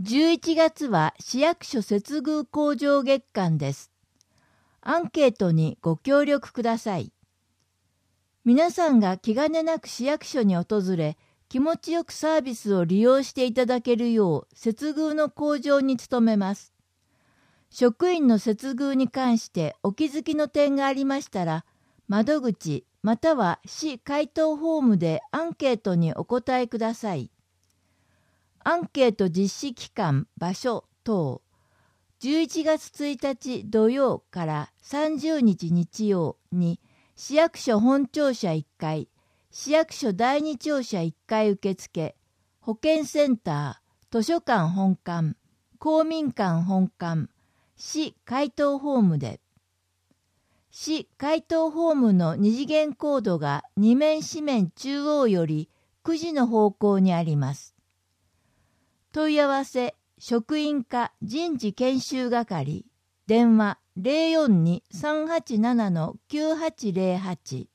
11月は市役所接遇向上月間です。アンケートにご協力ください。皆さんが気兼ねなく市役所に訪れ、気持ちよくサービスを利用していただけるよう接遇の向上に努めます。職員の接遇に関してお気づきの点がありましたら、窓口または市回答フォームでアンケートにお答えください。アンケート実施期間、場所等、11月1日土曜から30日日曜に市役所本庁舎1階、市役所第2庁舎1階受付、保健センター、図書館本館、公民館本館、市回答フォームで。市回答フォームの二次元コードが2面四面中央より9時の方向にあります。問い合わせ、職員課人事研修係、電話 042-387-9808